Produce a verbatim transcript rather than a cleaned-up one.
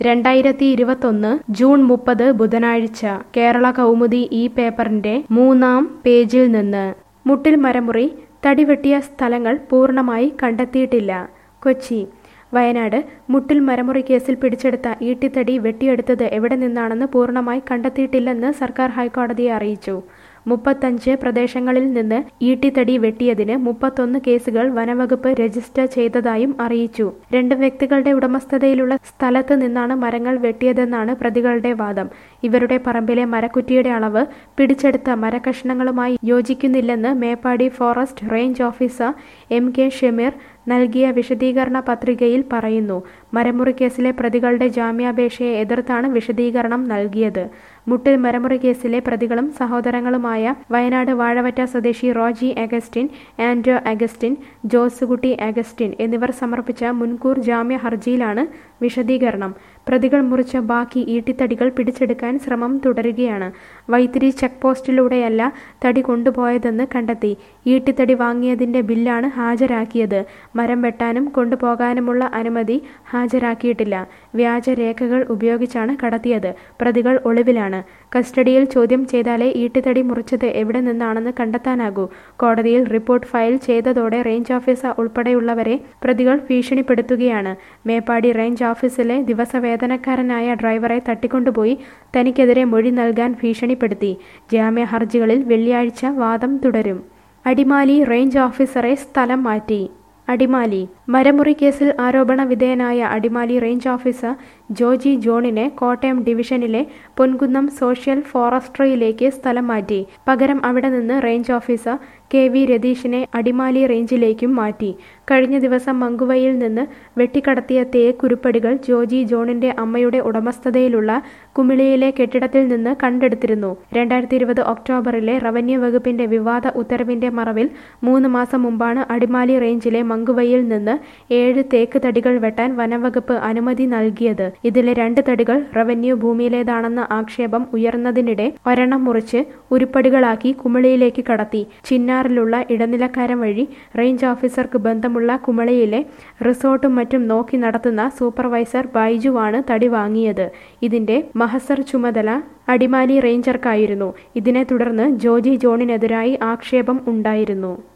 രണ്ടായിരത്തി ഇരുപത്തൊന്ന് ജൂൺ മുപ്പത് ബുധനാഴ്ച കേരള കൗമുദി ഈ പേപ്പറിന്റെ മൂന്നാം പേജിൽ നിന്ന് മുട്ടിൽ മരമുറി തടിവെട്ടിയ സ്ഥലങ്ങൾ പൂർണ്ണമായി കണ്ടെത്തിയിട്ടില്ല. കൊച്ചി വയനാട് മുട്ടിൽ മരമുറി കേസിൽ പിടിച്ചെടുത്ത ഈട്ടിത്തടി വെട്ടിയെടുത്തത് എവിടെ നിന്നാണെന്ന് പൂർണ്ണമായി കണ്ടെത്തിയിട്ടില്ലെന്ന് സർക്കാർ ഹൈക്കോടതിയെ അറിയിച്ചു. മുപ്പത്തഞ്ച് പ്രദേശങ്ങളിൽ നിന്ന് ഈട്ടിത്തടി വെട്ടിയതിന് മുപ്പത്തൊന്ന് കേസുകൾ വനവകുപ്പ് രജിസ്റ്റർ ചെയ്തതായും അറിയിച്ചു. രണ്ട് വ്യക്തികളുടെ ഉടമസ്ഥതയിലുള്ള സ്ഥലത്ത് നിന്നാണ് മരങ്ങൾ വെട്ടിയതെന്നാണ് പ്രതികളുടെ വാദം. ഇവരുടെ പറമ്പിലെ മരക്കുറ്റിയുടെ അളവ് പിടിച്ചെടുത്ത മരകഷ്ണങ്ങളുമായി യോജിക്കുന്നില്ലെന്ന് Meppadi forest range officer M K Shameer നൽകിയ വിശദീകരണ പത്രികയിൽ പറയുന്നു. മരമുറി കേസിലെ പ്രതികളുടെ ജാമ്യാപേക്ഷയെ എതിർത്താണ് വിശദീകരണം നൽകിയത്. മുട്ടിൽ മരമുറി കേസിലെ പ്രതികളും സഹോദരങ്ങളുമായ വയനാട് വാഴവറ്റ സ്വദേശി Roji Augustine, Anto Augustine, Josekutty Augustine എന്നിവർ സമർപ്പിച്ച മുൻകൂർ ജാമ്യ ഹർജിയിലാണ് വിശദീകരണം. പ്രതികൾ മുറിച്ച ബാക്കി ഈട്ടിത്തടികൾ പിടിച്ചെടുക്കാൻ ശ്രമം തുടരുകയാണ്. വൈത്തിരി ചെക്ക് പോസ്റ്റിലൂടെയല്ല തടി കൊണ്ടുപോയതെന്ന് കണ്ടെത്തി. ഈട്ടിത്തടി വാങ്ങിയതിന്റെ ബില്ലാണ് ഹാജരാക്കിയത്. മരം വെട്ടാനും കൊണ്ടുപോകാനുമുള്ള അനുമതി ഹാജരാക്കിയിട്ടില്ല. വ്യാജരേഖകൾ ഉപയോഗിച്ചാണ് കടത്തിയത്. പ്രതികൾ ഒളിവിലാണ്. കസ്റ്റഡിയിൽ ചോദ്യം ചെയ്താലേ ഈട്ടിത്തടി മുറിച്ചത് എവിടെ നിന്നാണെന്ന് കണ്ടെത്താനാകൂ. കോടതിയിൽ റിപ്പോർട്ട് ഫയൽ ചെയ്തതോടെ റേഞ്ച് ഓഫീസർ ഉൾപ്പെടെയുള്ളവരെ പ്രതികൾ ഭീഷണിപ്പെടുത്തുകയാണ്. മേപ്പാടി റേഞ്ച് ഓഫീസിലെ ദിവസവേതനക്കാരനായ ഡ്രൈവറെ തട്ടിക്കൊണ്ടുപോയി തനിക്കെതിരെ മൊഴി നൽകാൻ ഭീഷണിപ്പെടുത്തി. ജാമ്യ ഹർജികളിൽ വെള്ളിയാഴ്ച വാദം തുടരും. അടിമാലി റേഞ്ച് ഓഫീസറെ സ്ഥലം മാറ്റി. അടിമാലി മരമുറി കേസിൽ ആരോപണ വിധേയനായ അടിമാലി റേഞ്ച് ഓഫീസർ ജോജി ജോണിനെ കോട്ടയം ഡിവിഷനിലെ പൊൻകുന്നം സോഷ്യൽ ഫോറസ്ട്രിയിലേക്ക് സ്ഥലം മാറ്റി. പകരം അവിടെ നിന്ന് റേഞ്ച് ഓഫീസർ കെ വി രതീഷിനെ അടിമാലി റേഞ്ചിലേക്കും മാറ്റി. കഴിഞ്ഞ ദിവസം മങ്കുവയിൽ നിന്ന് വെട്ടിക്കടത്തിയ തേക്കുരുപ്പടികൾ ജോജി ജോണിന്റെ അമ്മയുടെ ഉടമസ്ഥതയിലുള്ള കുമിളിയിലെ കെട്ടിടത്തിൽ നിന്ന് കണ്ടെടുത്തിരുന്നു. രണ്ടായിരത്തി ഇരുപത് ഒക്ടോബറിലെ റവന്യൂ വകുപ്പിന്റെ വിവാദ ഉത്തരവിന്റെ മറവിൽ മൂന്ന് മാസം മുമ്പാണ് അടിമാലി റേഞ്ചിലെ മങ്കുവയിൽ നിന്ന് ഏഴ് തേക്ക് തടികൾ വെട്ടാൻ വനംവകുപ്പ് അനുമതി നൽകിയത്. ഇതിലെ രണ്ട് തടികൾ റവന്യൂ ഭൂമിയിലേതാണെന്ന ആക്ഷേപം ഉയർന്നതിനിടെ ഒരെണ്ണം മുറിച്ച് ഉരുപ്പടികളാക്കി കുമിളിയിലേക്ക് കടത്തി. ചിന്നാറിലുള്ള ഇടനിലക്കാരൻ വഴി റേഞ്ച് ഓഫീസർക്ക് ബന്ധമുള്ള കുമളിയിലെ റിസോർട്ടും മറ്റും നോക്കി നടത്തുന്ന സൂപ്പർവൈസർ ബൈജുവാണ് തടി വാങ്ങിയത്. ഇതിന്റെ മഹസർ ചുമതല അടിമാലി റേഞ്ചർക്കായിരുന്നു. ഇതിനെ തുടർന്ന് ജോജി ജോണിനെതിരായി ആക്ഷേപം ഉണ്ടായിരുന്നു.